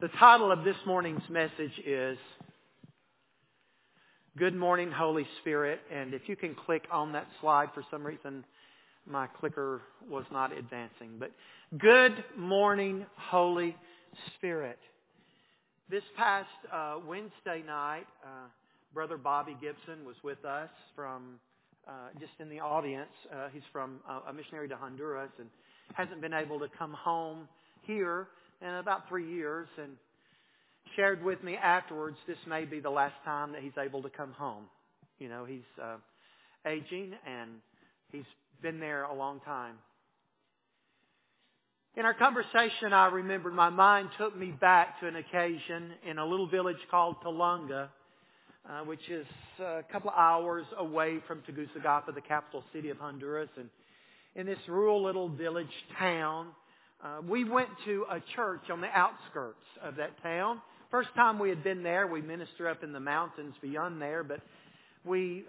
The title of this morning's message is Good Morning, Holy Spirit. And if you can click on that slide, for some reason my clicker was not advancing. But Good Morning, Holy Spirit. This past Wednesday night, Brother Bobby Gibson was with us from just in the audience. He's from a missionary to Honduras and hasn't been able to come home here in about 3 years, and shared with me afterwards this may be the last time that he's able to come home. You know, he's aging and he's been there a long time. In our conversation, I remembered my mind took me back to an occasion in a little village called Talunga, which is a couple of hours away from Tegucigalpa, the capital city of Honduras. And in this rural little village town, we went to a church on the outskirts of that town. First time we had been there, we ministered up in the mountains beyond there, but we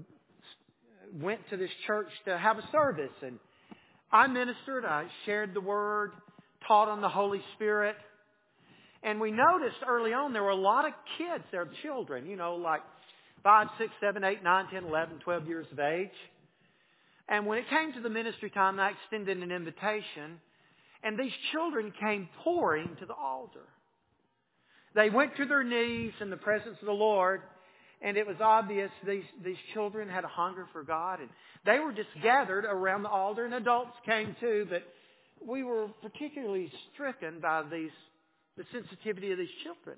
went to this church to have a service. And I ministered, I shared the Word, taught on the Holy Spirit. And we noticed early on there were a lot of kids there, children, you know, like 5, 6, 7, 8, 9, 10, 11, 12 years of age. And when it came to the ministry time, I extended an invitation. And these children came pouring to the altar. They went to their knees in the presence of the Lord. And it was obvious these children had a hunger for God. And they were just gathered around the altar. And adults came too. But we were particularly stricken by the sensitivity of these children.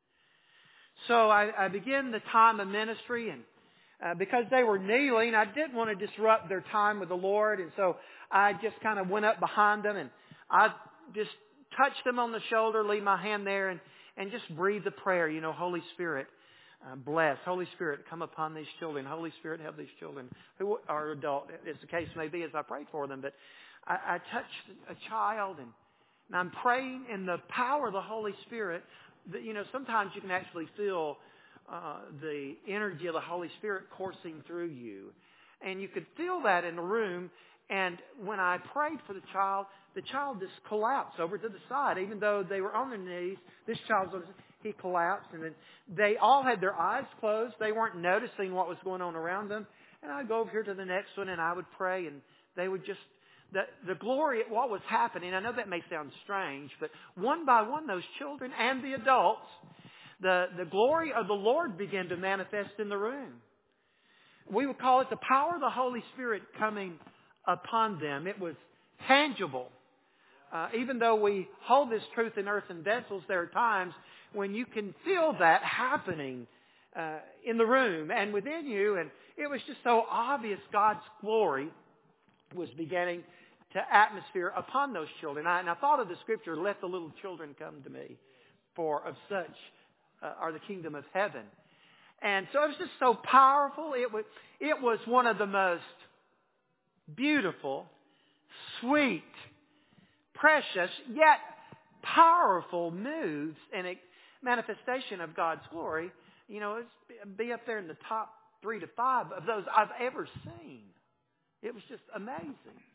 So I began the time of ministry. And because they were kneeling, I didn't want to disrupt their time with the Lord. And so I just kind of went up behind them and I just touched them on the shoulder, leave my hand there, and just breathe the prayer. You know, Holy Spirit, bless. Holy Spirit, come upon these children. Holy Spirit, help these children who are adult, as the case may be, as I prayed for them. But I touched a child, and I'm praying in the power of the Holy Spirit. That, you know, sometimes you can actually feel the energy of the Holy Spirit coursing through you. And you could feel that in the room. And when I prayed for the child just collapsed over to the side. Even though they were on their knees, this child, he collapsed. And then they all had their eyes closed. They weren't noticing what was going on around them. And I'd go over here to the next one and I would pray. And they would just, the glory at what was happening, I know that may sound strange, but one by one, those children and the adults, the glory of the Lord began to manifest in the room. We would call it the power of the Holy Spirit coming upon them. It was tangible. Even though we hold this truth in earthen vessels, there are times when you can feel that happening in the room and within you. And it was just so obvious God's glory was beginning to atmosphere upon those children. And I thought of the scripture, let the little children come to me, for of such are the kingdom of heaven. And so it was just so powerful. It was one of the most beautiful, sweet, precious, yet powerful moves and a manifestation of God's glory. You know, it'd be up there in the top 3 to 5 of those I've ever seen. It was just amazing.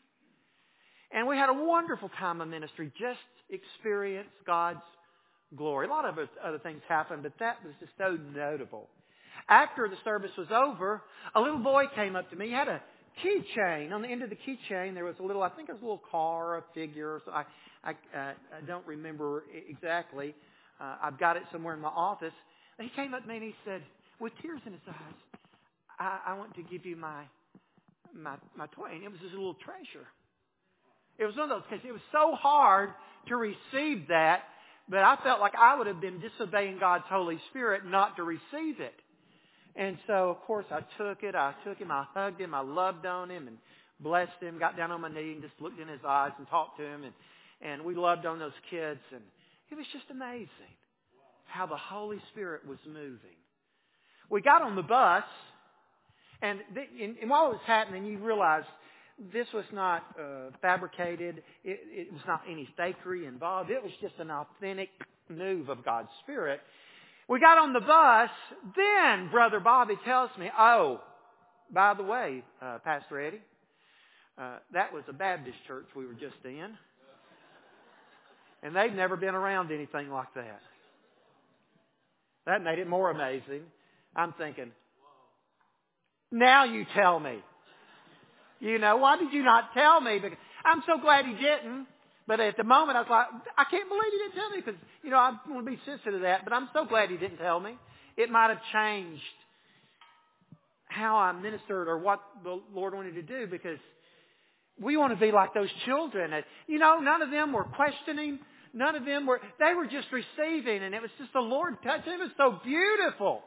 And we had a wonderful time of ministry, just experienced God's glory. A lot of other things happened, but that was just so notable. After the service was over, a little boy came up to me. He had a keychain. On the end of the keychain, there was a little, I think it was a little car or a figure. So I don't remember exactly. I've got it somewhere in my office. And he came up to me and he said, with tears in his eyes, I want to give you my toy. And it was his little treasure. It was one of those cases. It was so hard to receive that, but I felt like I would have been disobeying God's Holy Spirit not to receive it. And so, of course, I took him, I hugged him, I loved on him and blessed him, got down on my knee and just looked in his eyes and talked to him. And we loved on those kids. And it was just amazing how the Holy Spirit was moving. We got on the bus, and while it was happening, you realized this was not fabricated. It was not any fakery involved. It was just an authentic move of God's Spirit. We got on the bus. Then Brother Bobby tells me, oh, by the way, Pastor Eddie, that was a Baptist church we were just in. And they've never been around anything like that. That made it more amazing. I'm thinking, now you tell me. You know, why did you not tell me? Because I'm so glad he didn't. But at the moment, I was like, I can't believe he didn't tell me because, you know, I want to be sensitive to that. But I'm so glad he didn't tell me. It might have changed how I ministered or what the Lord wanted to do, because we want to be like those children. You know, none of them were questioning. None of them were, they were just receiving. And it was just the Lord touching. It was so beautiful.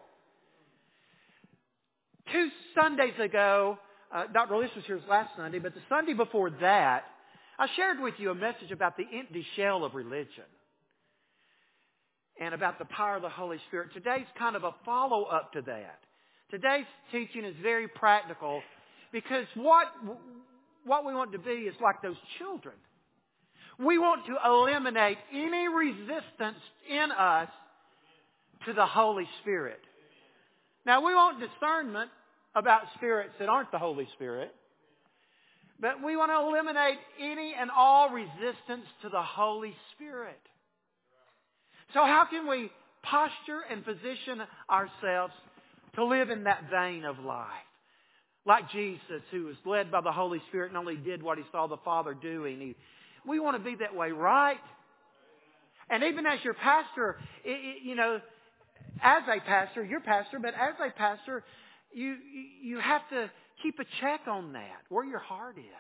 2 Sundays ago, Dr. Lewis was here last Sunday, but the Sunday before that, I shared with you a message about the empty shell of religion and about the power of the Holy Spirit. Today's kind of a follow-up to that. Today's teaching is very practical because what we want to be is like those children. We want to eliminate any resistance in us to the Holy Spirit. Now, we want discernment about spirits that aren't the Holy Spirit. But we want to eliminate any and all resistance to the Holy Spirit. So how can we posture and position ourselves to live in that vein of life? Like Jesus, who was led by the Holy Spirit and only did what he saw the Father doing. We want to be that way, right? And even as your pastor, you know, as a pastor, you're pastor, but as a pastor, you have to keep a check on that, where your heart is.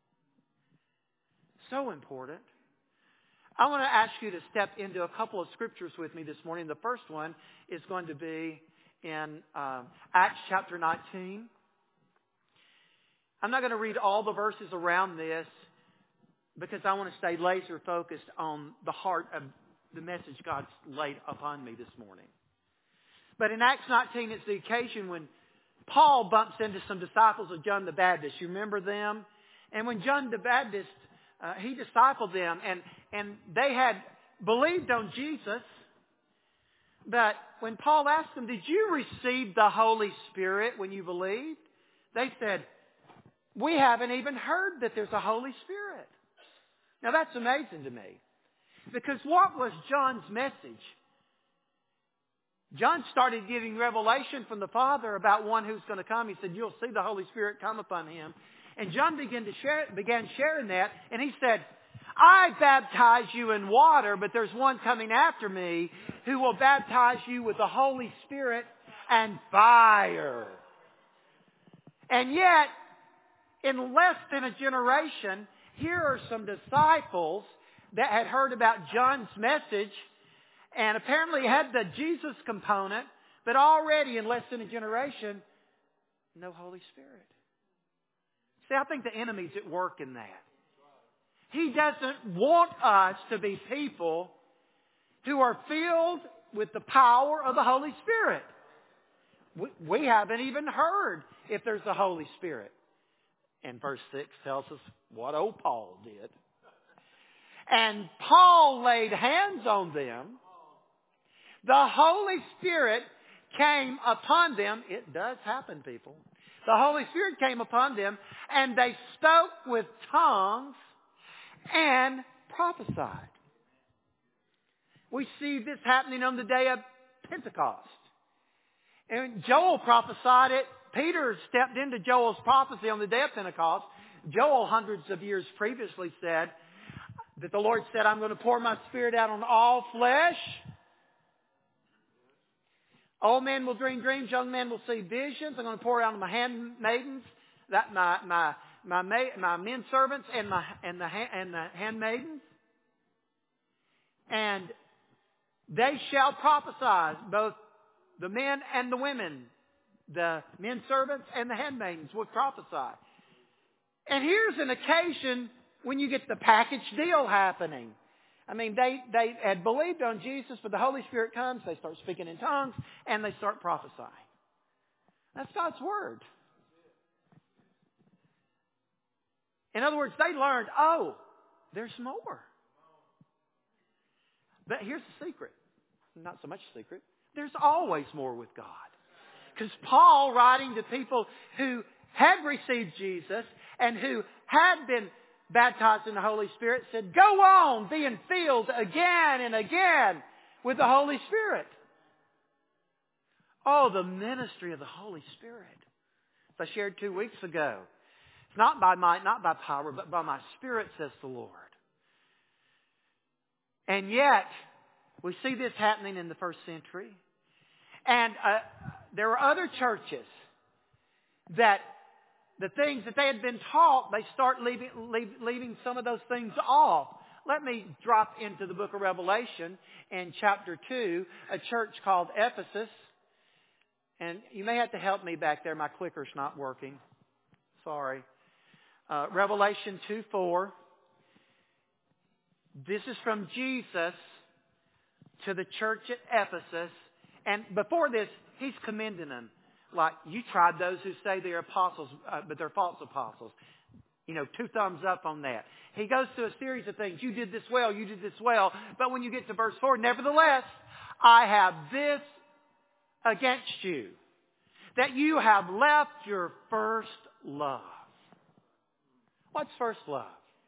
So important. I want to ask you to step into a couple of scriptures with me this morning. The first one is going to be in Acts chapter 19. I'm not going to read all the verses around this because I want to stay laser focused on the heart of the message God's laid upon me this morning. But in Acts 19, it's the occasion when Paul bumps into some disciples of John the Baptist. You remember them? And when John the Baptist, he discipled them, and they had believed on Jesus. But when Paul asked them, did you receive the Holy Spirit when you believed? They said, we haven't even heard that there's a Holy Spirit. Now that's amazing to me. Because what was John's message? John started giving revelation from the Father about one who's going to come. He said, you'll see the Holy Spirit come upon him. And John began sharing that. And he said, I baptize you in water, but there's one coming after me who will baptize you with the Holy Spirit and fire. And yet, in less than a generation, here are some disciples that had heard about John's message and apparently had the Jesus component, but already in less than a generation, no Holy Spirit. See, I think the enemy's at work in that. He doesn't want us to be people who are filled with the power of the Holy Spirit. We haven't even heard if there's a Holy Spirit. And verse 6 tells us what old Paul did. And Paul laid hands on them. The Holy Spirit came upon them. It does happen, people. The Holy Spirit came upon them, and they spoke with tongues and prophesied. We see this happening on the day of Pentecost. And Joel prophesied it. Peter stepped into Joel's prophecy on the day of Pentecost. Joel, hundreds of years previously, said that the Lord said, I'm going to pour my Spirit out on all flesh. Old men will dream dreams, young men will see visions. I'm going to pour out on my handmaidens, my men servants and the handmaidens. And they shall prophesy, both the men and the women. The men servants and the handmaidens will prophesy. And here's an occasion when you get the package deal happening. I mean, they had believed on Jesus, but the Holy Spirit comes, they start speaking in tongues, and they start prophesying. That's God's Word. In other words, they learned, oh, there's more. But here's the secret. Not so much a secret. There's always more with God. Because Paul, writing to people who had received Jesus and who had been baptized in the Holy Spirit, said, go on being filled again and again with the Holy Spirit. Oh, the ministry of the Holy Spirit. As I shared 2 weeks ago. It's not by might, not by power, but by my Spirit, says the Lord. And yet, we see this happening in the first century. And there were other churches that the things that they had been taught, they start leaving some of those things off. Let me drop into the book of Revelation in chapter 2, a church called Ephesus. And you may have to help me back there. My clicker's not working. Sorry. Revelation 2:4. This is from Jesus to the church at Ephesus. And before this, He's commending them. Like, you tried those who say they're apostles, but they're false apostles. 2 thumbs up on that. He goes through a series of things. You did this well, you did this well. But when you get to verse 4, nevertheless, I have this against you, that you have left your first love. What's first love?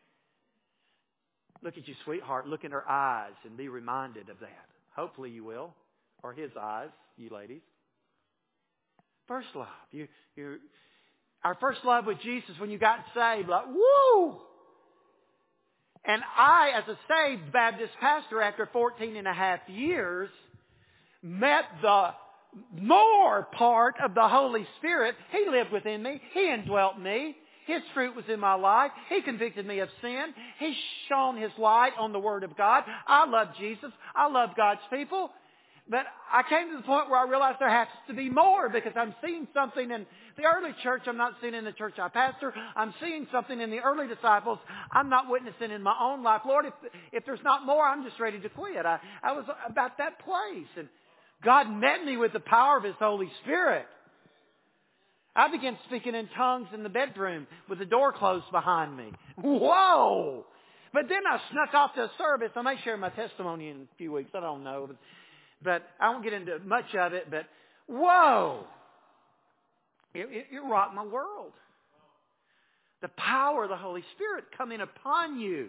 Look at you, sweetheart. Look in her eyes and be reminded of that. Hopefully you will. Or his eyes, you ladies. First love. Our first love with Jesus when you got saved, like, woo! And I, as a saved Baptist pastor after 14 and a half years, met the more part of the Holy Spirit. He lived within me. He indwelt me. His fruit was in my life. He convicted me of sin. He shone His light on the Word of God. I love Jesus. I love God's people. But I came to the point where I realized there has to be more, because I'm seeing something in the early church I'm not seeing in the church I pastor. I'm seeing something in the early disciples I'm not witnessing in my own life. Lord, if there's not more, I'm just ready to quit. I was about that place. And God met me with the power of His Holy Spirit. I began speaking in tongues in the bedroom with the door closed behind me. Whoa! But then I snuck off to a service. I may share my testimony in a few weeks. I don't know. But I won't get into much of it. But whoa! It rocked my world. The power of the Holy Spirit coming upon you.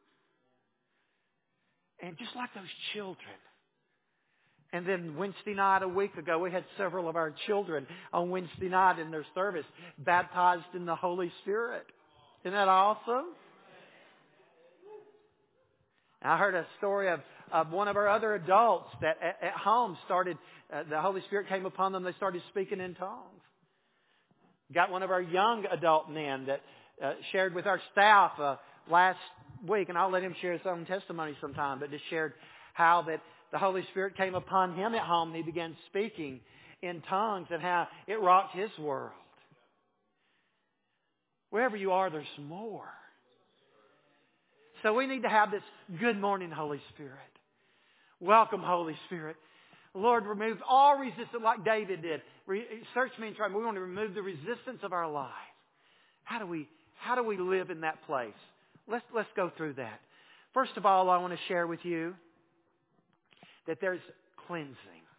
And just like those children. And then Wednesday night a week ago, we had several of our children on Wednesday night in their service baptized in the Holy Spirit. Isn't that awesome? I heard a story of one of our other adults that at home started, the Holy Spirit came upon them, they started speaking in tongues. Got one of our young adult men that shared with our staff last week, and I'll let him share his own testimony sometime, but just shared how that the Holy Spirit came upon him at home and he began speaking in tongues and how it rocked his world. Wherever you are, there's more. So we need to have this good morning, Holy Spirit. Welcome, Holy Spirit. Lord, remove all resistance like David did. Search me and try me. We want to remove the resistance of our life. How do we live in that place? Let's go through that. First of all, I want to share with you that there's cleansing.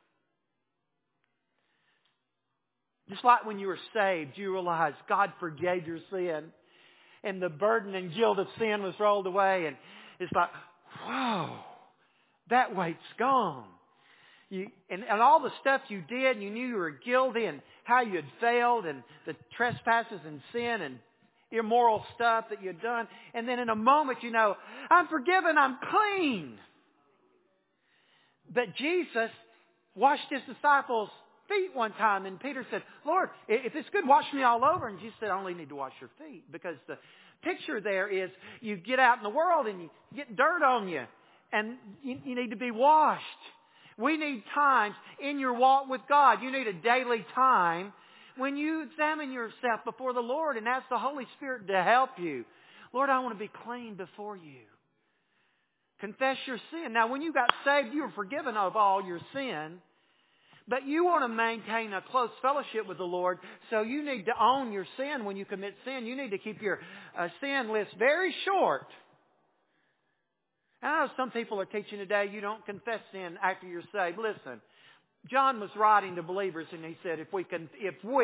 Just like when you were saved, you realized God forgave your sin and the burden and guilt of sin was rolled away, and it's like, whoa, that weight's gone. And all the stuff you did, and you knew you were guilty and how you had failed and the trespasses and sin and immoral stuff that you had done. And then in a moment, you know, I'm forgiven, I'm clean. But Jesus washed His disciples' feet one time, and Peter said, Lord, if it's good, wash me all over. And Jesus said, I only need to wash your feet. Because the picture there is you get out in the world and you get dirt on you, and you need to be washed. We need times in your walk with God. You need a daily time when you examine yourself before the Lord and ask the Holy Spirit to help you. Lord, I want to be clean before you. Confess your sin. Now, when you got saved, you were forgiven of all your sin. But you want to maintain a close fellowship with the Lord, so you need to own your sin when you commit sin. You need to keep your sin list very short. I know some people are teaching today you don't confess sin after you're saved. Listen, John was writing to believers and he said, if we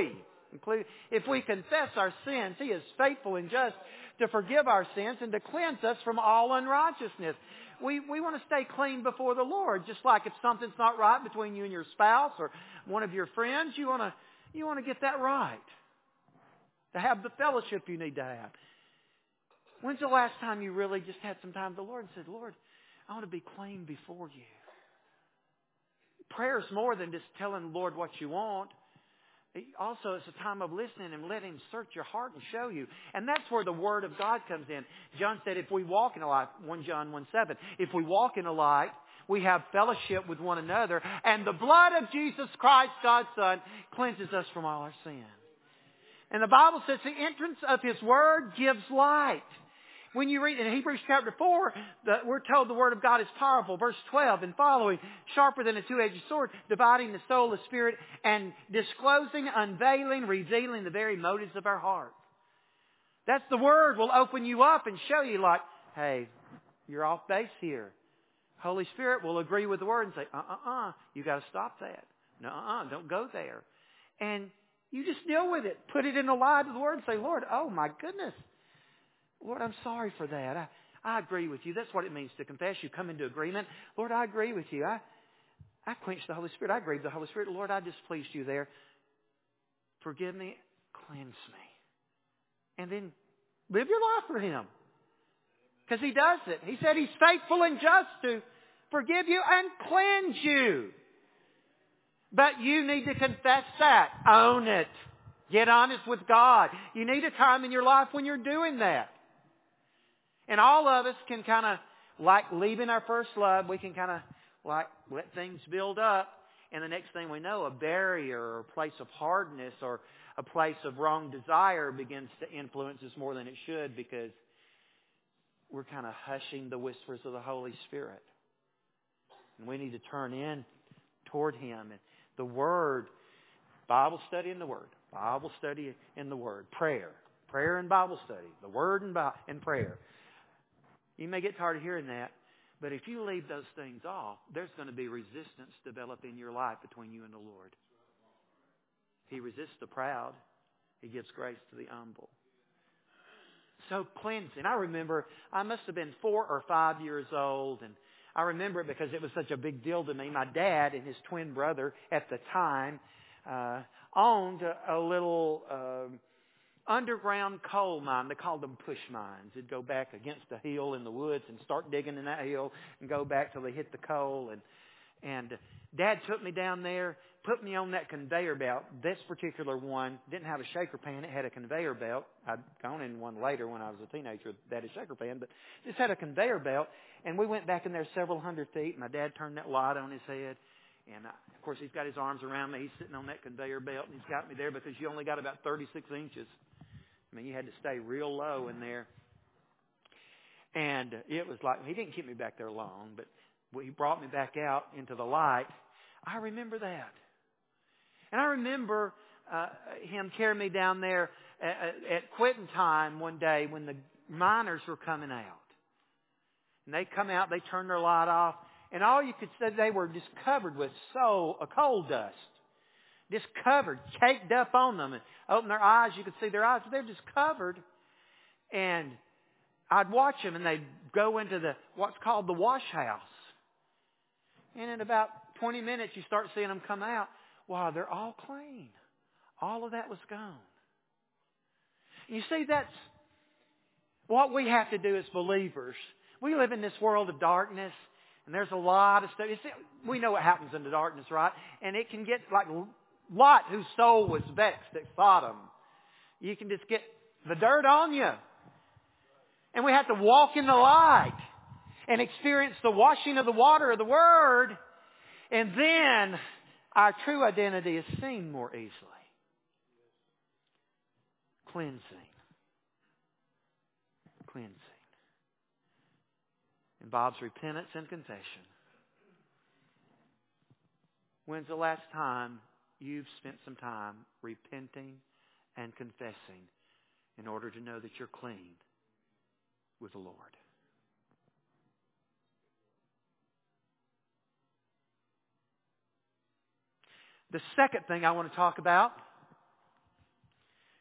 If we confess our sins, He is faithful and just to forgive our sins and to cleanse us from all unrighteousness. We want to stay clean before the Lord. Just like if something's not right between you and your spouse or one of your friends, you want to get that right. To have the fellowship you need to have. When's the last time you really just had some time with the Lord and said, Lord, I want to be clean before you? Prayer is more than just telling the Lord what you want. Also, it's a time of listening and letting Him search your heart and show you. And that's where the Word of God comes in. John said, if we walk in the light, 1 John 1:7, if we walk in the light, we have fellowship with one another, and the blood of Jesus Christ, God's Son, cleanses us from all our sin. And the Bible says the entrance of His Word gives light. When you read in Hebrews chapter 4, we're told the Word of God is powerful. Verse 12 and following, sharper than a two-edged sword, dividing the soul, the spirit, and disclosing, unveiling, revealing the very motives of our heart. That's the Word will open you up and show you like, hey, you're off base here. Holy Spirit will agree with the Word and say, you got to stop that. Don't go there. And you just deal with it. Put it in the light of the Word and say, Lord, oh my goodness. Lord, I'm sorry for that. I agree with you. That's what it means to confess. You come into agreement. Lord, I agree with you. I quenched the Holy Spirit. I grieved the Holy Spirit. Lord, I displeased you there. Forgive me. Cleanse me. And then live your life for Him. Because He does it. He said He's faithful and just to forgive you and cleanse you. But you need to confess that. Own it. Get honest with God. You need a time in your life when you're doing that. And all of us can kind of, like leaving our first love, we can kind of like let things build up. And the next thing we know, a barrier or a place of hardness or a place of wrong desire begins to influence us more than it should because we're kind of hushing the whispers of the Holy Spirit. And we need to turn in toward Him. And the Word, Bible study in the Word. Bible study in the Word. Prayer. Prayer and Bible study. The Word and prayer. You may get tired of hearing that, but if you leave those things off, there's going to be resistance develop in your life between you and the Lord. He resists the proud. He gives grace to the humble. So cleansing. I remember I must have been 4 or 5 years old, and I remember it because it was such a big deal to me. My dad and his twin brother at the time owned a little underground coal mine. They called them push mines. They'd go back against a hill in the woods and start digging in that hill and go back till they hit the coal. And Dad took me down there, put me on that conveyor belt. This particular one didn't have a shaker pan. It had a conveyor belt. I'd gone in one later when I was a teenager that had a shaker pan, but this had a conveyor belt. And we went back in there several hundred feet. My dad turned that light on his head. And, of course, he's got his arms around me. He's sitting on that conveyor belt, and he's got me there because you only got about 36 inches. I mean, you had to stay real low in there. And it was like, he didn't keep me back there long, but he brought me back out into the light. I remember that. And I remember him carrying me down there at quitting time one day when the miners were coming out. And they come out, they turn their light off, and all you could say, they were just covered with coal dust. Just covered, caked up on them. And open their eyes, you could see their eyes. They're just covered. And I'd watch them, and they'd go into what's called the wash house. And in about 20 minutes, you start seeing them come out. Wow, they're all clean. All of that was gone. You see, that's what we have to do as believers. We live in this world of darkness, and there's a lot of stuff. You see, we know what happens in the darkness, right? And it can get like Lot, whose soul was vexed at Sodom. You can just get the dirt on you. And we have to walk in the light and experience the washing of the water of the Word. And then our true identity is seen more easily. Cleansing. Cleansing. And Bob's repentance and confession. When's the last time you've spent some time repenting and confessing in order to know that you're clean with the Lord? The second thing I want to talk about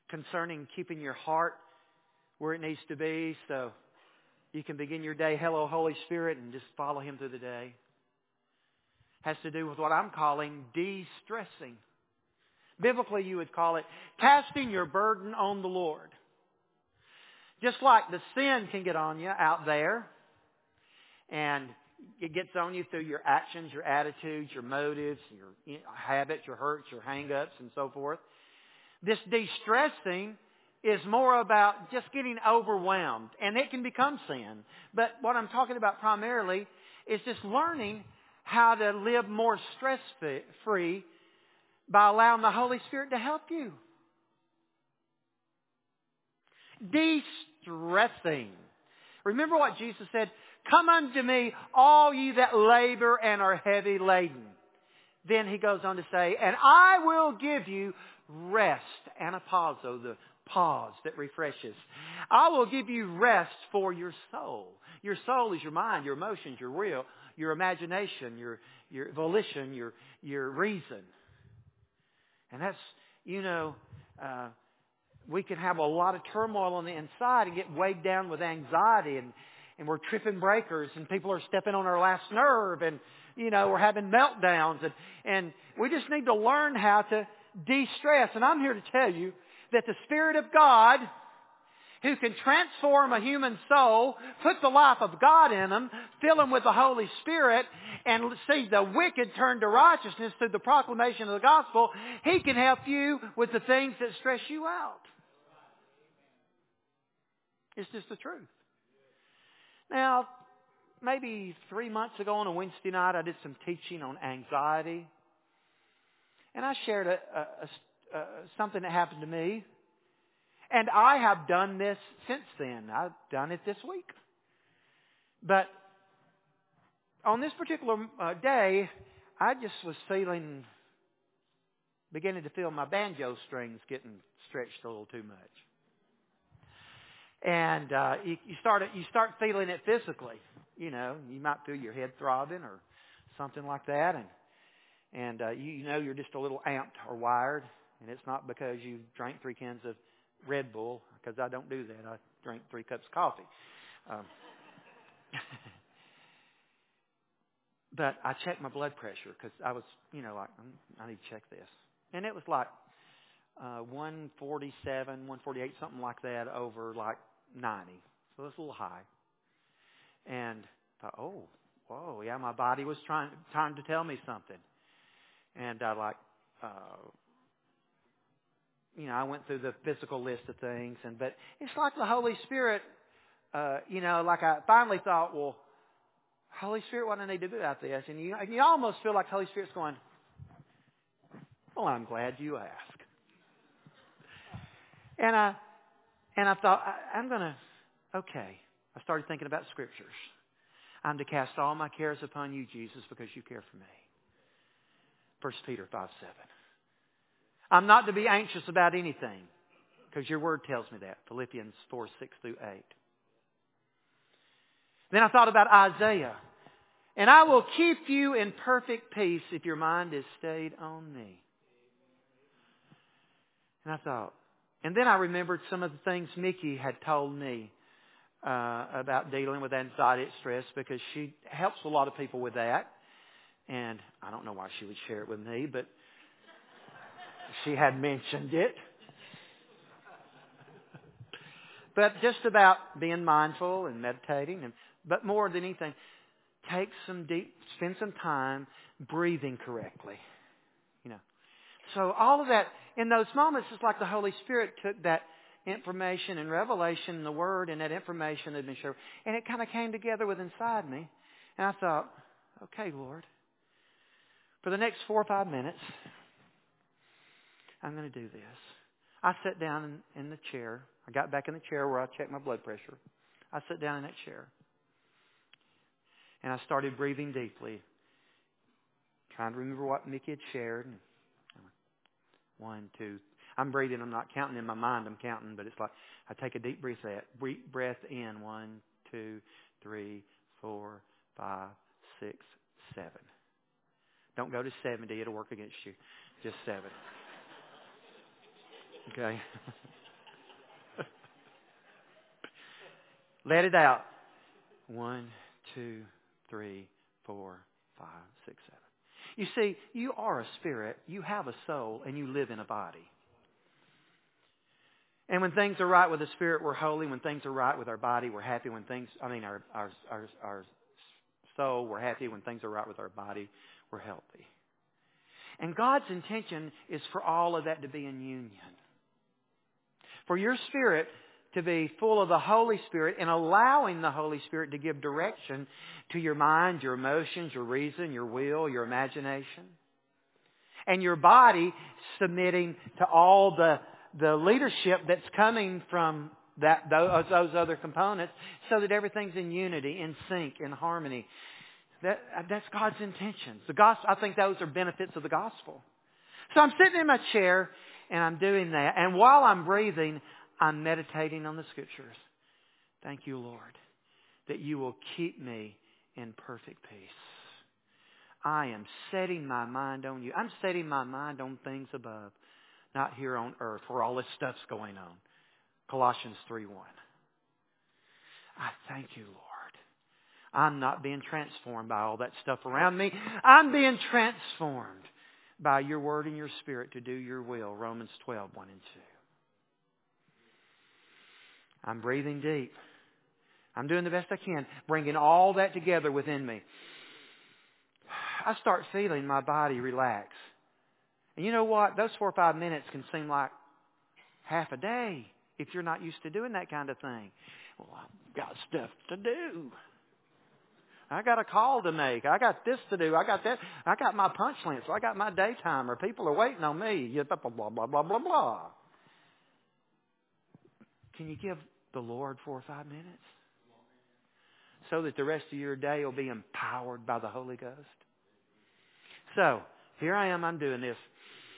concerning keeping your heart where it needs to be so you can begin your day, hello, Holy Spirit, and just follow Him through the day. Has to do with what I'm calling de-stressing. Biblically, you would call it casting your burden on the Lord. Just like the sin can get on you out there, and it gets on you through your actions, your attitudes, your motives, your habits, your hurts, your hang-ups, and so forth. This de-stressing is more about just getting overwhelmed, and it can become sin. But what I'm talking about primarily is just learning how to live more stress-free by allowing the Holy Spirit to help you. De-stressing. Remember what Jesus said, "Come unto me, all ye that labor and are heavy laden." Then He goes on to say, "And I will give you rest." Anapazo, the pause that refreshes. I will give you rest for your soul. Your soul is your mind, your emotions, your will, your imagination, your volition, your reason. And that's, we can have a lot of turmoil on the inside and get weighed down with anxiety, and we're tripping breakers, and people are stepping on our last nerve, and, we're having meltdowns, and we just need to learn how to de-stress. And I'm here to tell you that the Spirit of God, who can transform a human soul, put the life of God in them, fill them with the Holy Spirit, and see the wicked turn to righteousness through the proclamation of the gospel, He can help you with the things that stress you out. It's just the truth. Now, maybe 3 months ago on a Wednesday night, I did some teaching on anxiety. And I shared something that happened to me. And I have done this since then. I've done it this week. But on this particular day, I just was beginning to feel my banjo strings getting stretched a little too much. And you start feeling it physically. You might feel your head throbbing or something like that, and you're just a little amped or wired, and it's not because you drank 3 cans of Red Bull, because I don't do that. I drink 3 cups of coffee. But I checked my blood pressure because I was, I need to check this, and it was like 147, 148, something like that over like 90. So it's a little high. And I thought, yeah, my body was trying to tell me something. And I I went through the physical list of things, but it's like the Holy Spirit, I finally thought, well, Holy Spirit, what do I need to do about this? And you almost feel like the Holy Spirit's going, well, I'm glad you asked. And I thought, I started thinking about Scriptures. I'm to cast all my cares upon you, Jesus, because you care for me. 1 Peter 5:7. I'm not to be anxious about anything, because your word tells me that. Philippians 4:6-8. Then I thought about Isaiah. And I will keep you in perfect peace if your mind is stayed on me. And I thought, and then I remembered some of the things Mickey had told me about dealing with anxiety and stress, because she helps a lot of people with that. And I don't know why she would share it with me, but she had mentioned it. But just about being mindful and meditating, but more than anything, spend some time breathing correctly. So all of that, in those moments, it's like the Holy Spirit took that information and revelation in the Word and that information that had been shared, and it kind of came together within inside me. And I thought, okay, Lord, for the next 4 or 5 minutes, I'm going to do this. I sat down in the chair. I got back in the chair where I checked my blood pressure. I sat down in that chair. And I started breathing deeply, trying to remember what Mickey had shared. 1, 2. I'm breathing. I'm not counting in my mind. I'm counting, but it's like I take a deep breath in. 1, 2, 3, 4, 5, 6, 7. Don't go to 70. It'll work against you. Just 7. Okay. Let it out. 1, 2, 3, 4, 5, 6, 7. You see, you are a spirit, you have a soul, and you live in a body. And when things are right with the spirit, we're holy. When things are right with our body, we're happy. When things, our soul, we're happy. When things are right with our body, we're healthy. And God's intention is for all of that to be in union. For your spirit to be full of the Holy Spirit and allowing the Holy Spirit to give direction to your mind, your emotions, your reason, your will, your imagination. And your body submitting to all the leadership that's coming from those other components so that everything's in unity, in sync, in harmony. That's God's intentions. The gospel, I think those are benefits of the gospel. So I'm sitting in my chair and I'm doing that. And while I'm breathing, I'm meditating on the Scriptures. Thank you, Lord, that you will keep me in perfect peace. I am setting my mind on you. I'm setting my mind on things above, not here on earth where all this stuff's going on. Colossians 3:1. I thank you, Lord. I'm not being transformed by all that stuff around me. I'm being transformed by your word and your spirit to do your will. Romans 12:1 and 2. I'm breathing deep. I'm doing the best I can, bringing all that together within me. I start feeling my body relax. And you know what? Those 4 or 5 minutes can seem like half a day if you're not used to doing that kind of thing. Well, I've got stuff to do. I got a call to make. I got this to do. I got that. I got my punch list. I got my daytimer. People are waiting on me. Blah, blah, blah, blah, blah, blah. Can you give the Lord 4 or 5 minutes? So that the rest of your day will be empowered by the Holy Ghost. So, here I am. I'm doing this.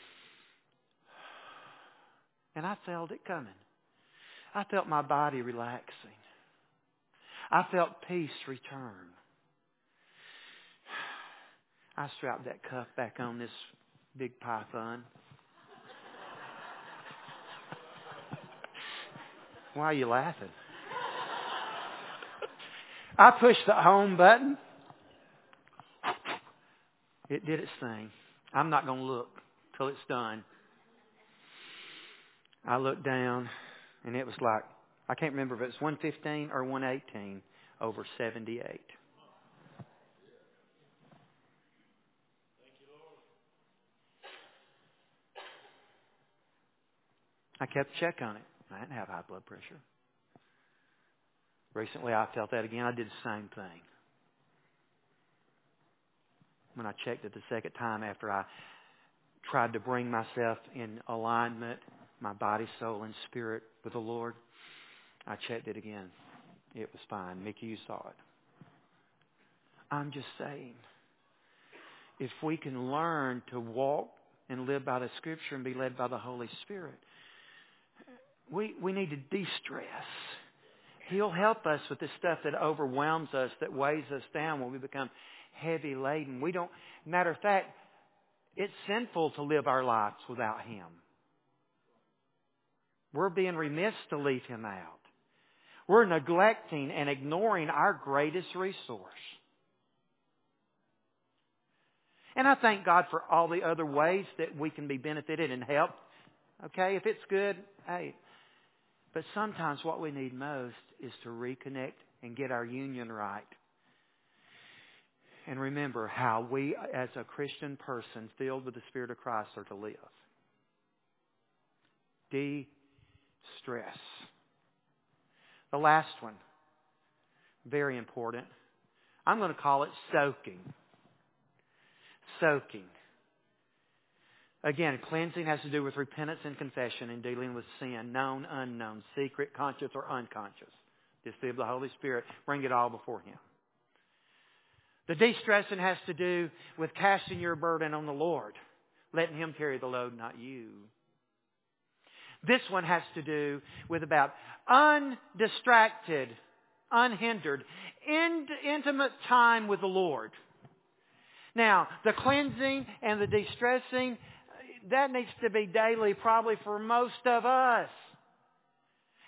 And I felt it coming. I felt my body relaxing. I felt peace return. I strapped that cuff back on this big python. Why are you laughing? I pushed the home button. It did its thing. I'm not going to look till it's done. I looked down, and it was like, I can't remember if it was 115 or 118 over 78. I kept checking on it. I didn't have high blood pressure. Recently I felt that again. I did the same thing. When I checked it the second time after I tried to bring myself in alignment, my body, soul, and spirit with the Lord, I checked it again. It was fine. Mickey, you saw it. I'm just saying, if we can learn to walk and live by the Scripture and be led by the Holy Spirit, we need to de-stress. He'll help us with the stuff that overwhelms us, that weighs us down when we become heavy laden. Matter of fact, it's sinful to live our lives without Him. We're being remiss to leave Him out. We're neglecting and ignoring our greatest resource. And I thank God for all the other ways that we can be benefited and helped. Okay, if it's good, hey. But sometimes what we need most is to reconnect and get our union right. And remember how we, as a Christian person filled with the Spirit of Christ, are to live. De-stress. The last one, very important. I'm going to call it soaking. Soaking. Again, cleansing has to do with repentance and confession and dealing with sin, known, unknown, secret, conscious, or unconscious. Just live the Holy Spirit. Bring it all before Him. The de-stressing has to do with casting your burden on the Lord, letting Him carry the load, not you. This one has to do with about undistracted, unhindered, intimate time with the Lord. Now, the cleansing and the de-stressing, that needs to be daily probably for most of us.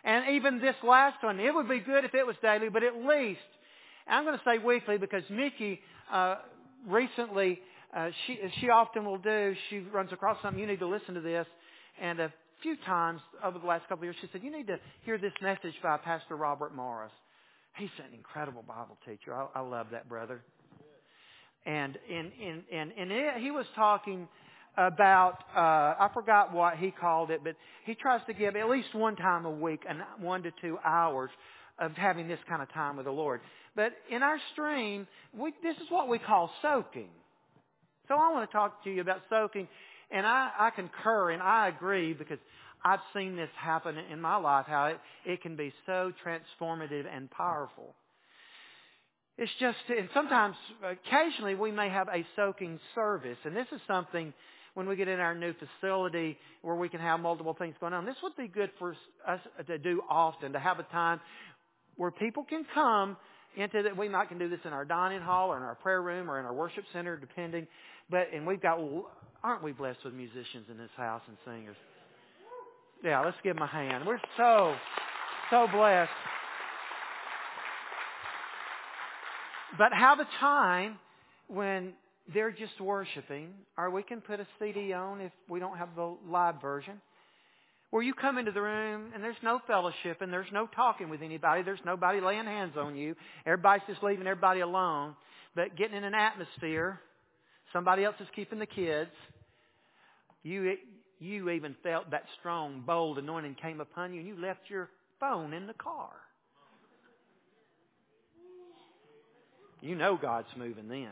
And even this last one, it would be good if it was daily, but at least, I'm going to say weekly because Mickey recently, she often will do, she runs across something, you need to listen to this. And a few times over the last couple of years, she said, you need to hear this message by Pastor Robert Morris. He's an incredible Bible teacher. I love that brother. And he was talking about, I forgot what he called it, but he tries to give at least one time a week, 1 to 2 hours of having this kind of time with the Lord. But in our stream, this is what we call soaking. So I want to talk to you about soaking. And I concur and I agree because I've seen this happen in my life, how it can be so transformative and powerful. It's just, and sometimes, occasionally, we may have a soaking service. And this is something, when we get in our new facility where we can have multiple things going on, this would be good for us to do often, to have a time where people can come into that. We might can do this in our dining hall or in our prayer room or in our worship center, depending. And we've got, aren't we blessed with musicians in this house and singers? Yeah, let's give them a hand. We're so blessed. But have a time when they're just worshiping, or we can put a CD on if we don't have the live version, where you come into the room and there's no fellowship and there's no talking with anybody. There's nobody laying hands on you. Everybody's just leaving everybody alone. But getting in an atmosphere, somebody else is keeping the kids. You even felt that strong, bold anointing came upon you and you left your phone in the car. You know God's moving then.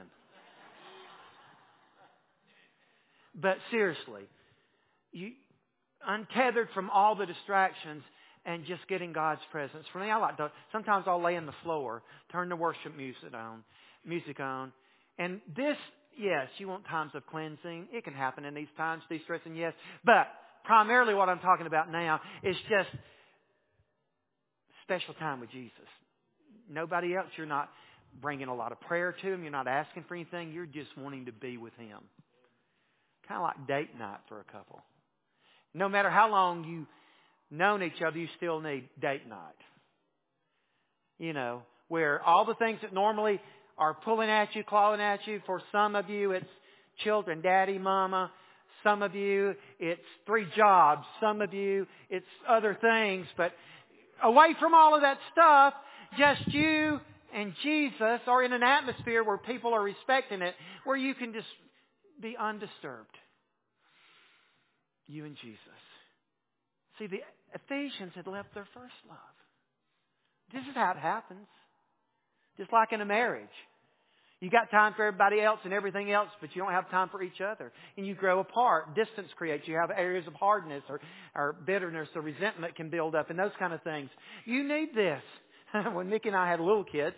But seriously, you untethered from all the distractions and just getting God's presence. For me, I like to, sometimes I'll lay on the floor, turn the worship music on. And this, yes, you want times of cleansing. It can happen in these times, de-stressing, yes. But primarily what I'm talking about now is just special time with Jesus. Nobody else. You're not bringing a lot of prayer to Him. You're not asking for anything. You're just wanting to be with Him. Kind of like date night for a couple. No matter how long you've known each other, you still need date night. You know, where all the things that normally are pulling at you, clawing at you. For some of you, it's children, daddy, mama. Some of you, it's 3 jobs. Some of you, it's other things. But away from all of that stuff, just you and Jesus, or in an atmosphere where people are respecting it, where you can just be undisturbed. You and Jesus. See, the Ephesians had left their first love. This is how it happens. Just like in a marriage. You got time for everybody else and everything else, but you don't have time for each other. And you grow apart. Distance creates. You have areas of hardness or bitterness or resentment can build up and those kind of things. You need this. When Mickey and I had little kids,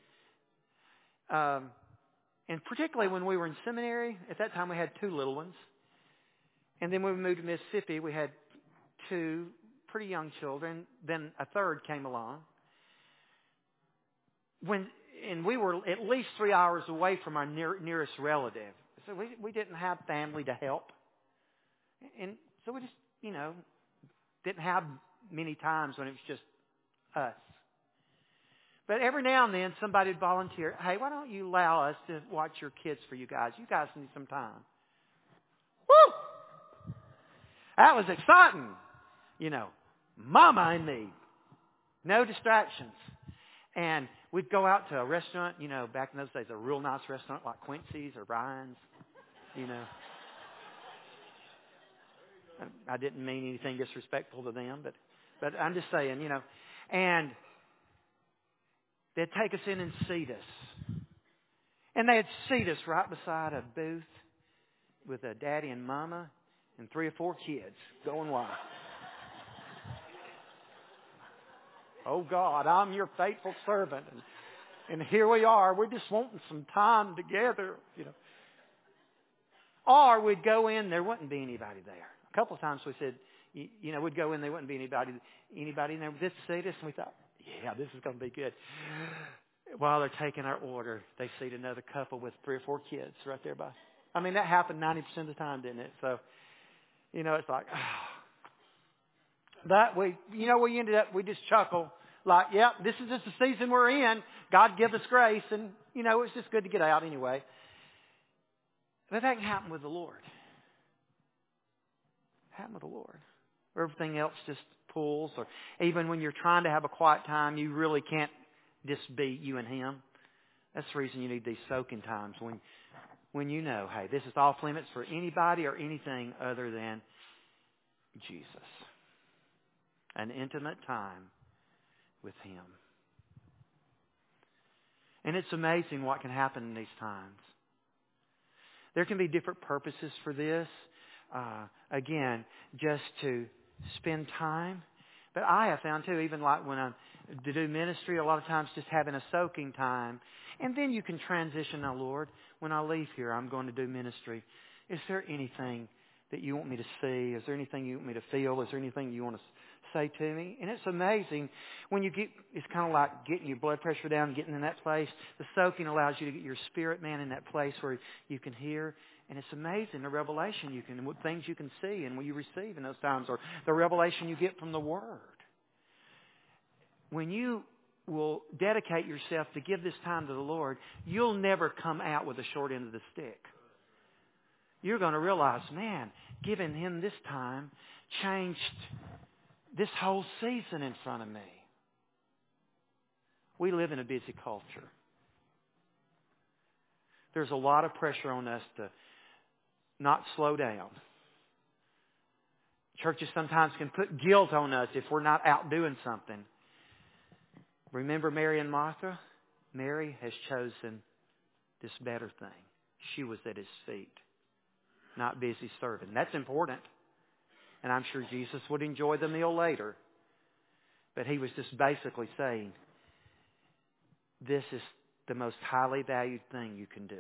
and particularly when we were in seminary, at that time we had 2 little ones. And then when we moved to Mississippi, we had 2 pretty young children. Then a third came along. And we were at least 3 hours away from our nearest relative. So we didn't have family to help. And so we just, didn't have many times when it was just us. But every now and then somebody would volunteer, hey, why don't you allow us to watch your kids for you guys? You guys need some time. Woo! That was exciting. Mama and me. No distractions. And we'd go out to a restaurant, back in those days, a real nice restaurant like Quincy's or Ryan's, I didn't mean anything disrespectful to them, but I'm just saying, and they'd take us in and seat us. And they'd seat us right beside a booth with a daddy and mama and 3 or 4 kids going wild. Oh God, I'm your faithful servant. And here we are. We're just wanting some time together, Or we'd go in, there wouldn't be anybody there. A couple of times we said, we'd go in, there wouldn't be anybody in there. They'd seat us, and we thought, yeah, this is going to be good. While they're taking our order, they seat another couple with 3 or 4 kids right there by. I mean, that happened 90% of the time, didn't it? So, it's like, We ended up, we just chuckle like, yep, this is just the season we're in. God give us grace, and it's just good to get out anyway. But that can happen with the Lord. Happen with the Lord. Where everything else just pulls, or even when you're trying to have a quiet time, you really can't just be you and Him. That's the reason you need these soaking times when you know, hey, this is off limits for anybody or anything other than Jesus. An intimate time with Him. And it's amazing what can happen in these times. There can be different purposes for this. Again, just to spend time. But I have found too, even like when I'm to do ministry, a lot of times just having a soaking time. And then you can transition, now Lord, when I leave here, I'm going to do ministry. Is there anything that you want me to see? Is there anything you want me to feel? Is there anything you want to say to me? And it's amazing when you get, it's kind of like getting your blood pressure down, getting in that place. The soaking allows you to get your spirit man in that place where you can hear. And it's amazing the revelation what things you can see and what you receive in those times, or the revelation you get from the Word. When you will dedicate yourself to give this time to the Lord, you'll never come out with a short end of the stick. You're going to realize, man, giving Him this time changed this whole season in front of me. We live in a busy culture. There's a lot of pressure on us to not slow down. Churches sometimes can put guilt on us if we're not out doing something. Remember Mary and Martha? Mary has chosen this better thing. She was at His feet, not busy serving. That's important. And I'm sure Jesus would enjoy the meal later. But He was just basically saying, this is the most highly valued thing you can do.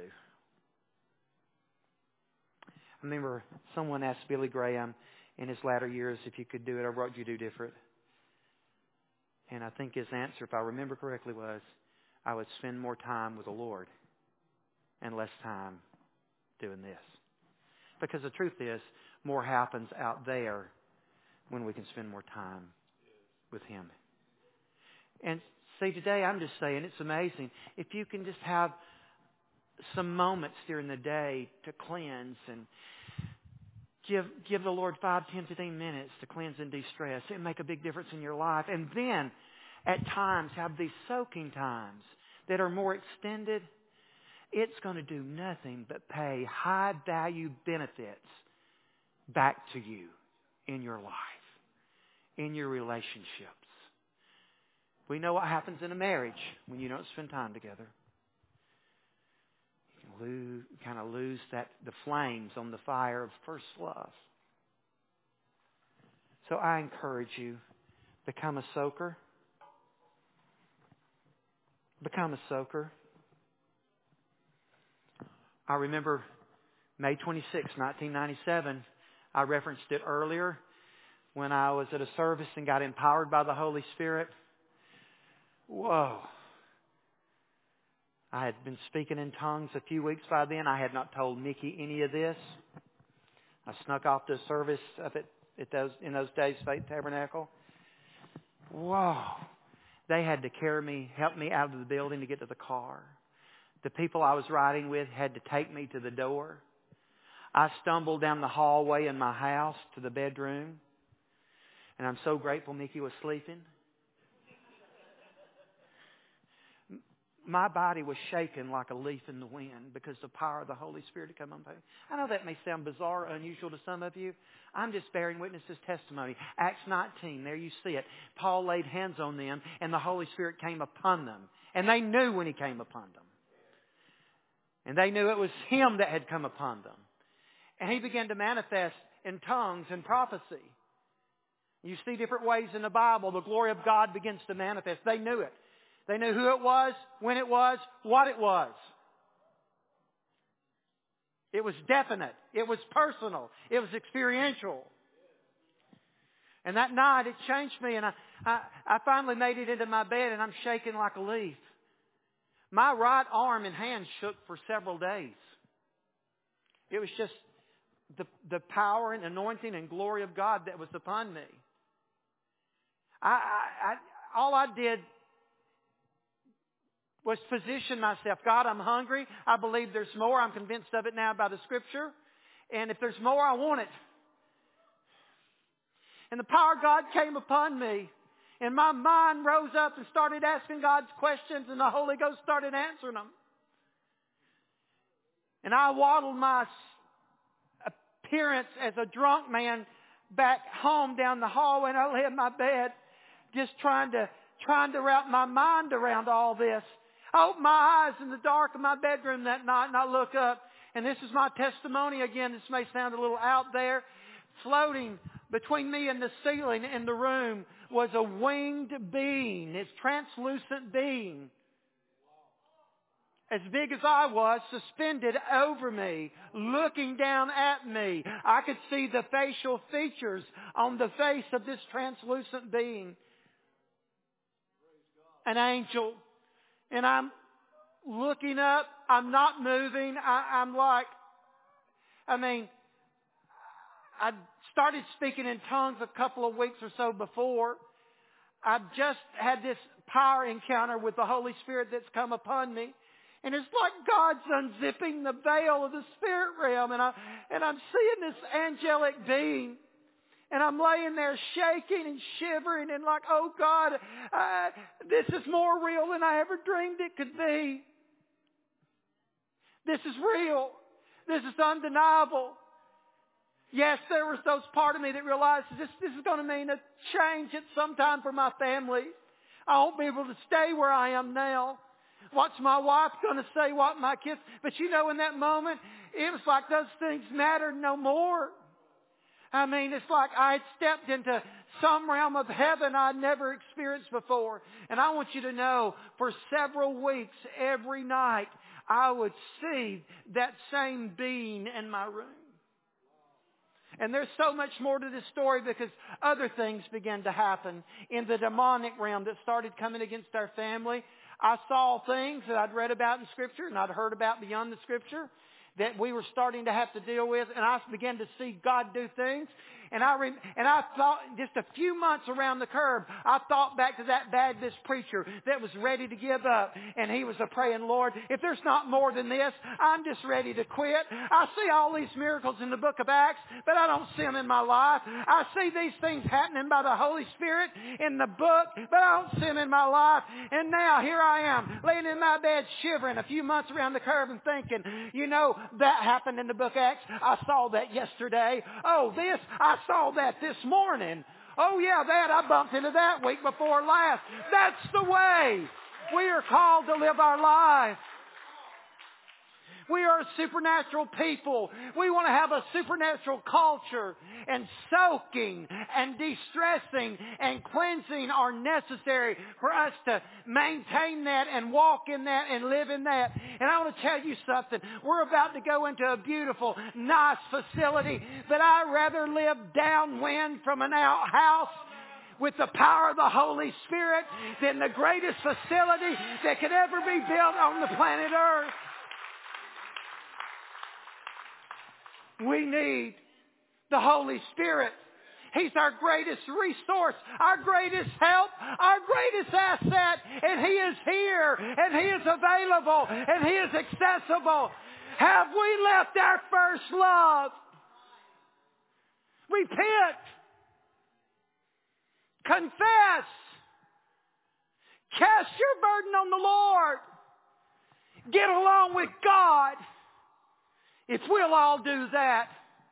I remember someone asked Billy Graham in his latter years if you could do it, or what would you do different? And I think his answer, if I remember correctly, was, I would spend more time with the Lord and less time doing this. Because the truth is, more happens out there when we can spend more time with Him. And see, today I'm just saying, it's amazing. If you can just have some moments during the day to cleanse and give the Lord 5, 10, 15 minutes to cleanse and de-stress, it'll make a big difference in your life. And then, at times, have these soaking times that are more extended. It's going to do nothing but pay high-value benefits back to you in your life, in your relationships. We know what happens in a marriage when you don't spend time together. You kind of lose the flames on the fire of first love. So I encourage you, become a soaker. Become a soaker. I remember May 26, 1997. I referenced it earlier when I was at a service and got empowered by the Holy Spirit. Whoa. I had been speaking in tongues a few weeks by then. I had not told Mickey any of this. I snuck off to a service up in those days, Faith Tabernacle. Whoa. They had to help me out of the building to get to the car. The people I was riding with had to take me to the door. I stumbled down the hallway in my house to the bedroom. And I'm so grateful Mickey was sleeping. My body was shaking like a leaf in the wind because the power of the Holy Spirit had come on me. I know that may sound bizarre, unusual to some of you. I'm just bearing witness to testimony. Acts 19, there you see it. Paul laid hands on them and the Holy Spirit came upon them. And they knew when He came upon them. And they knew it was Him that had come upon them. And He began to manifest in tongues and prophecy. You see different ways in the Bible. The glory of God begins to manifest. They knew it. They knew who it was, when it was, what it was. It was definite. It was personal. It was experiential. And that night it changed me, and I finally made it into my bed and I'm shaking like a leaf. My right arm and hand shook for several days. It was just the power and anointing and glory of God that was upon me. All I did was position myself. God, I'm hungry. I believe there's more. I'm convinced of it now by the Scripture. And if there's more, I want it. And the power of God came upon me. And my mind rose up and started asking God's questions. And the Holy Ghost started answering them. And I waddled my appearance as a drunk man back home down the hallway. And I lay in my bed just trying to wrap my mind around all this. I opened my eyes in the dark of my bedroom that night and I look up. And this is my testimony. Again, this may sound a little out there. Floating between me and the ceiling in the room was a winged being. It's translucent being. As big as I was, suspended over me, looking down at me. I could see the facial features on the face of this translucent being. An angel. And I'm looking up. I'm not moving. I started speaking in tongues a couple of weeks or so before. I've just had this power encounter with the Holy Spirit that's come upon me. And it's like God's unzipping the veil of the spirit realm. And I'm seeing this angelic being. And I'm laying there shaking and shivering and like, oh God, this is more real than I ever dreamed it could be. This is real. This is undeniable. Yes, there was those part of me that realized this is going to mean a change at some time for my family. I won't be able to stay where I am now. What's my wife going to say? What my kids? But you know, in that moment, it was like those things mattered no more. I mean, it's like I had stepped into some realm of heaven I'd never experienced before. And I want you to know, for several weeks, every night, I would see that same being in my room. And there's so much more to this story because other things began to happen in the demonic realm that started coming against our family. I saw things that I'd read about in Scripture and I'd heard about beyond the Scripture that we were starting to have to deal with. And I began to see God do things. And I thought, just a few months around the curve, I thought back to that Baptist preacher that was ready to give up. And he was praying, Lord, if there's not more than this, I'm just ready to quit. I see all these miracles in the book of Acts, but I don't see them in my life. I see these things happening by the Holy Spirit in the book, but I don't see them in my life. And now here I am, laying in my bed shivering a few months around the curve and thinking, you know, that happened in the book of Acts. I saw that yesterday. Oh, this, I saw that this morning. Oh yeah, that I bumped into that week before last. That's the way we are called to live our lives. We are a supernatural people. We want to have a supernatural culture. And soaking and de-stressing and cleansing are necessary for us to maintain that and walk in that and live in that. And I want to tell you something. We're about to go into a beautiful, nice facility. But I'd rather live downwind from an outhouse with the power of the Holy Spirit than the greatest facility that could ever be built on the planet Earth. We need the Holy Spirit. He's our greatest resource, our greatest help, our greatest asset. And He is here, and He is available, and He is accessible. Have we left our first love? Repent. Confess. Cast your burden on the Lord. Get along with God. If we'll all do that,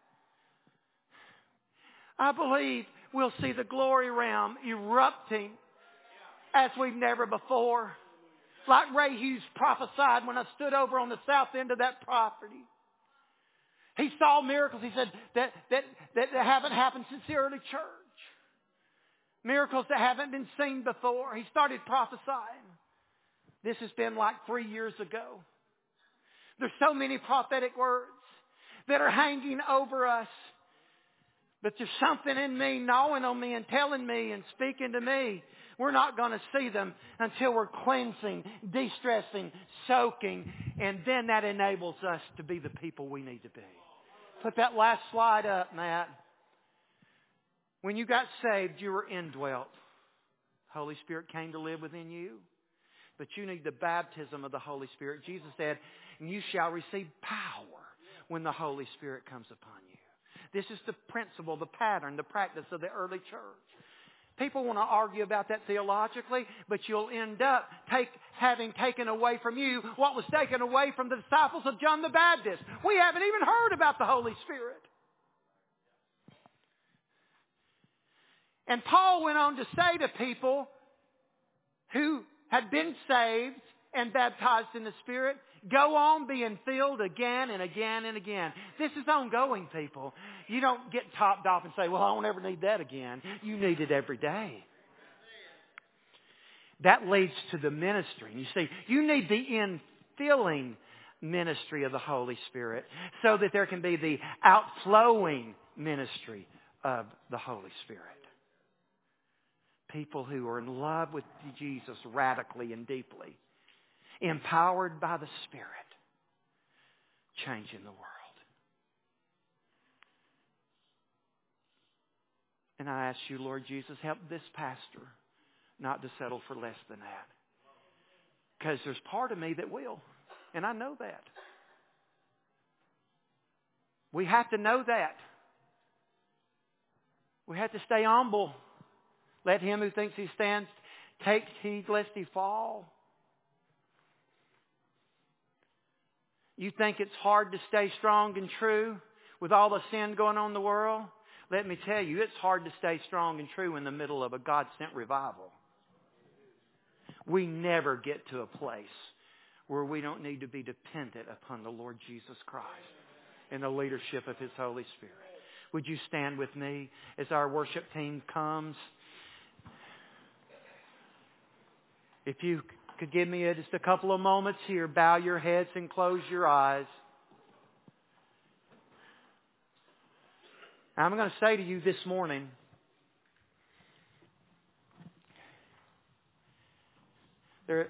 I believe we'll see the glory realm erupting as we've never before. Like Ray Hughes prophesied when I stood over on the south end of that property. He saw miracles, he said, that haven't happened since the early church. Miracles that haven't been seen before. He started prophesying. This has been like 3 years ago. There's so many prophetic words that are hanging over us. But there's something in me gnawing on me and telling me and speaking to me. We're not going to see them until we're cleansing, de-stressing, soaking. And then that enables us to be the people we need to be. Put that last slide up, Matt. When you got saved, you were indwelt. Holy Spirit came to live within you. But you need the baptism of the Holy Spirit. Jesus said, and you shall receive power when the Holy Spirit comes upon you. This is the principle, the pattern, the practice of the early church. People want to argue about that theologically, but you'll end up having taken away from you what was taken away from the disciples of John the Baptist. We haven't even heard about the Holy Spirit. And Paul went on to say to people who had been saved and baptized in the Spirit, go on being filled again and again and again. This is ongoing, people. You don't get topped off and say, well, I won't ever need that again. You need it every day. That leads to the ministry. You see, you need the infilling ministry of the Holy Spirit so that there can be the outflowing ministry of the Holy Spirit. People who are in love with Jesus radically and deeply, empowered by the Spirit, changing the world. And I ask you, Lord Jesus, help this pastor not to settle for less than that. Because there's part of me that will. And I know that. We have to know that. We have to stay humble. Let him who thinks he stands take heed lest he fall. You think it's hard to stay strong and true with all the sin going on in the world? Let me tell you, it's hard to stay strong and true in the middle of a God-sent revival. We never get to a place where we don't need to be dependent upon the Lord Jesus Christ and the leadership of His Holy Spirit. Would you stand with me as our worship team comes? If you could give me just a couple of moments here, bow your heads and close your eyes. I'm going to say to you this morning, we're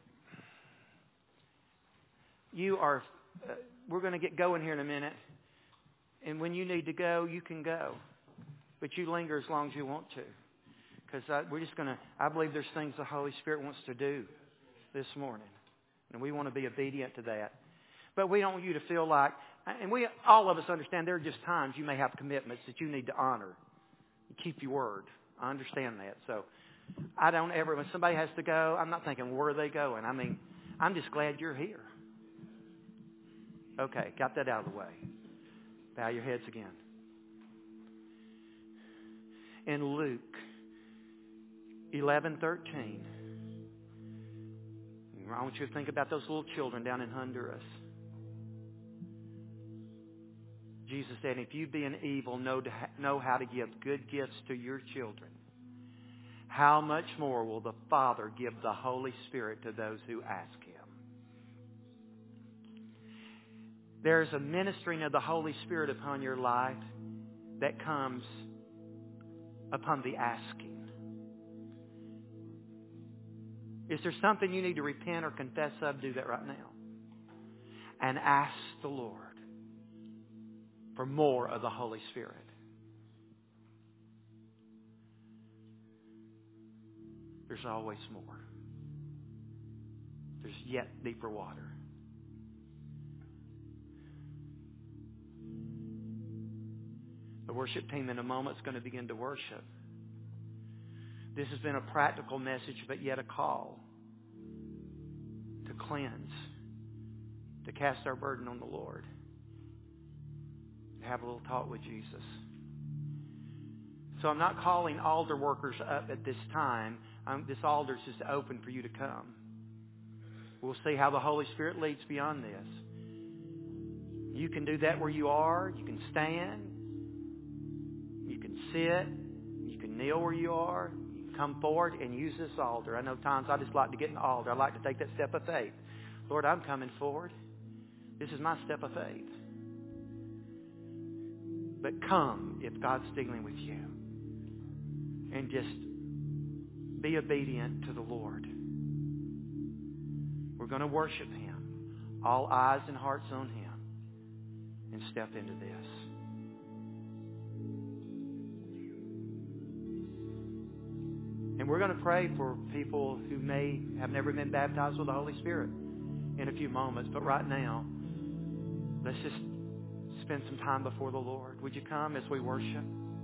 going to get going here in a minute. And when you need to go, you can go. But you linger as long as you want to. Because I believe there's things the Holy Spirit wants to do this morning. And we want to be obedient to that. But we don't want you to feel like, and all of us understand there are just times you may have commitments that you need to honor. Keep your word. I understand that. So I don't ever, when somebody has to go, I'm not thinking, where are they going? I mean, I'm just glad you're here. Okay, got that out of the way. Bow your heads again. In Luke 11:13, I want you to think about those little children down in Honduras. Jesus said, if you being evil know how to give good gifts to your children, how much more will the Father give the Holy Spirit to those who ask Him? There's a ministering of the Holy Spirit upon your life that comes upon the asking. Is there something you need to repent or confess of? Do that right now. And ask the Lord for more of the Holy Spirit. There's always more. There's yet deeper water. The worship team in a moment is going to begin to worship. This has been a practical message, but yet a call to cleanse, to cast our burden on the Lord, to have a little talk with Jesus. So I'm not calling altar workers up at this time. This altar is just open for you to come. We'll see how the Holy Spirit leads beyond this. You can do that where you are. You can stand. You can sit. You can kneel where you are. You can come forward and use this altar. I know times I just like to get in the altar. I like to take that step of faith. Lord, I'm coming forward. This is my step of faith. But come if God's dealing with you. And just be obedient to the Lord. We're going to worship Him. All eyes and hearts on Him. And step into this. And And we're going to pray for people who may have never been baptized with the Holy Spirit in a few moments. But right now, let's just spend some time before the Lord. Would you come as we worship?